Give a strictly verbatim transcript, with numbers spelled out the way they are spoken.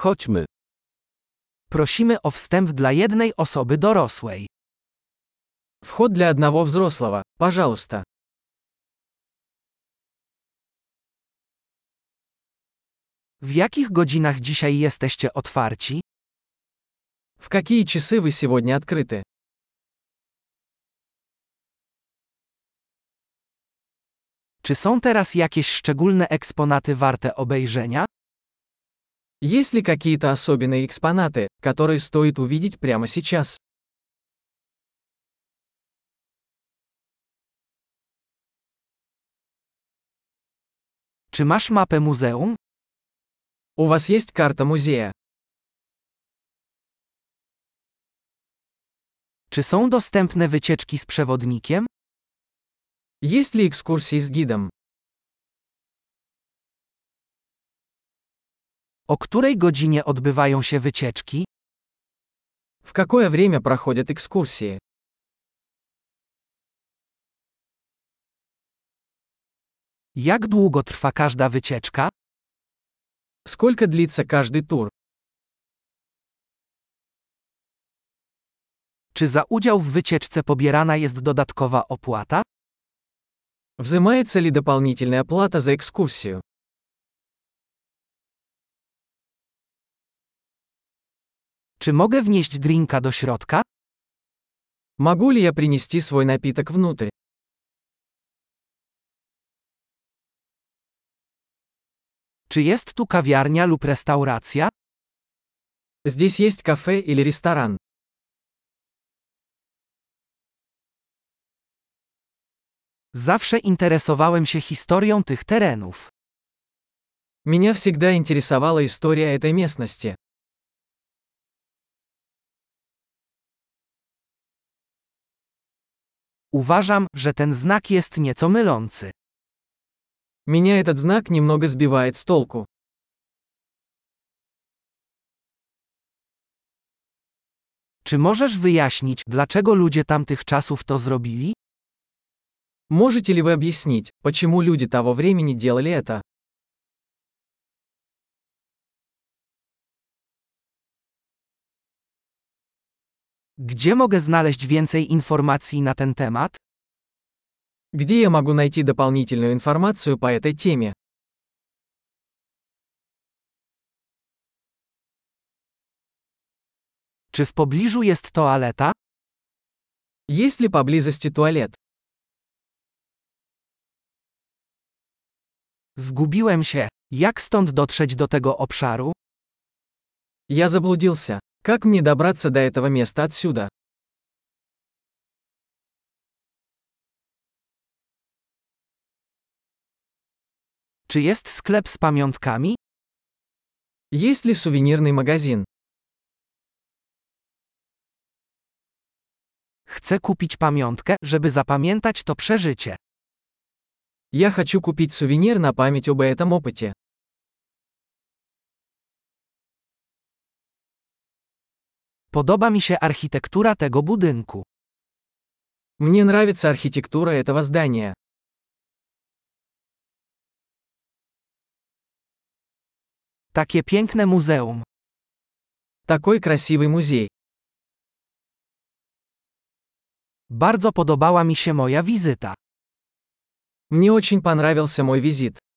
Chodźmy. Prosimy o wstęp dla jednej osoby dorosłej. Вход для одного взрослого, пожалуйста. W jakich godzinach dzisiaj jesteście otwarci? В какие часы вы сегодня открыты? Czy są teraz jakieś szczególne eksponaty warte obejrzenia? Есть ли какие-то особенные экспонаты, которые стоит увидеть прямо сейчас? Czy masz mapę muzeum? У вас есть карта музея? Czy są dostępne wycieczki z przewodnikiem? Есть ли экскурсии с гидом? O której godzinie odbywają się wycieczki? В какое время проходят экскурсии? Jak długo trwa każda wycieczka? Сколько длится каждый тур? Czy za udział w wycieczce pobierana jest dodatkowa opłata? Взимается ли дополнительная плата за экскурсию? Czy mogę wnieść drinka do środka? Могу ли я принести свой напиток внутрь? Czy jest tu kawiarnia lub restauracja? Здесь есть кафе или ресторан. Zawsze interesowałem się historią tych terenów. Меня всегда интересовала история этой местности. Uważam, że ten znak jest nieco mylący. Меня этот знак немного сбивает с толку. Czy możesz wyjaśnić, dlaczego ludzie tamtych czasów to zrobili? Можете ли вы объяснить, почему люди того времени делали это? Gdzie mogę znaleźć więcej informacji na ten temat? Где я могу найти дополнительную информацию по этой теме? Czy w pobliżu jest toaleta? Есть ли поблизости туалет? Zgubiłem się. Jak stąd dotrzeć do tego obszaru? Я заблудился. Как мне добраться до этого места отсюда? Czy jest sklep z pamiątkami? Есть ли сувенирный магазин? Chcę kupić pamiątkę, żeby zapamiętać to przeżycie. Я хочу купить сувенир на память об этом опыте. Podoba mi się architektura tego budynku. Мне нравится архитектура этого здания. Takie piękne muzeum. Такой красивый музей. Bardzo podobała mi się moja wizyta. Мне очень понравился мой визит.